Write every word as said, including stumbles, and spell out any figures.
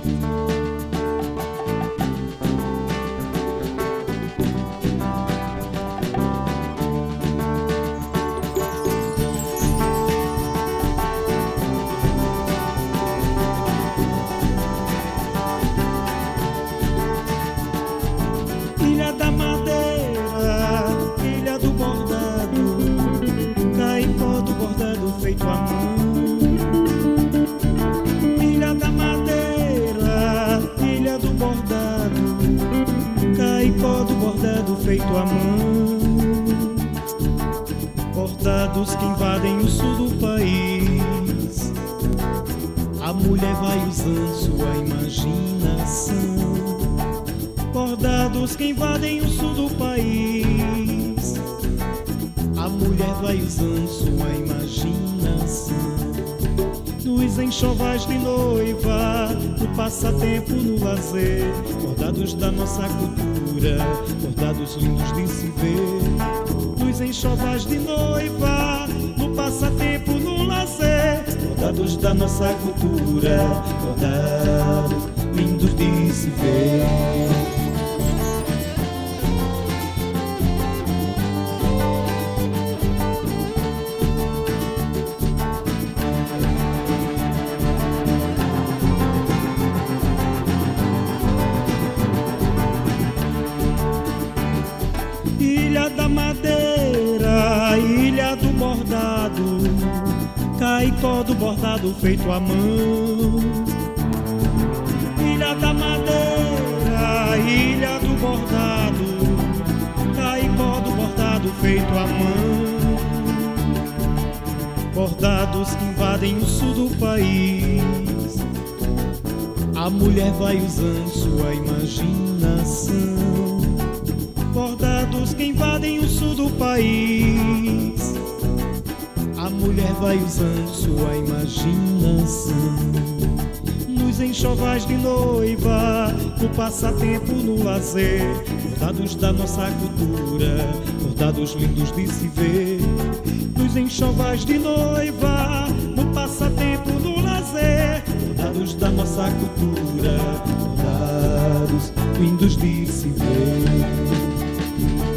Ilha da madeira, ilha do bordado, caipó do bordado feito à mão. Ilha da madeira, ilha do bordado, caipó do bordado feito à mão. Bordados que invadem o sul do país, a mulher vai usando sua imaginação. Bordados que invadem o sul do país, a mulher vai usando sua imaginação. Nos enxovais de noiva, no passatempo, no lazer, bordados da nossa cultura, bordados lindos de se ver. Nos enxovais de noiva, no passatempo, no lazer, bordados da nossa cultura, bordados lindos de se ver. Ilha da madeira, ilha do bordado, caicó do bordado feito à mão. Ilha da madeira, ilha do bordado, caicó do bordado feito à mão. Bordados que invadem o sul do país, a mulher vai usando sua imaginação. Bordados que invadem o sul do país, a mulher vai usando sua imaginação. Nos enxovais de noiva, no passatempo, no lazer, bordados da nossa cultura, bordados lindos de se ver. Nos enxovais de noiva, no passatempo, no lazer, bordados da nossa cultura, bordados lindos de se ver.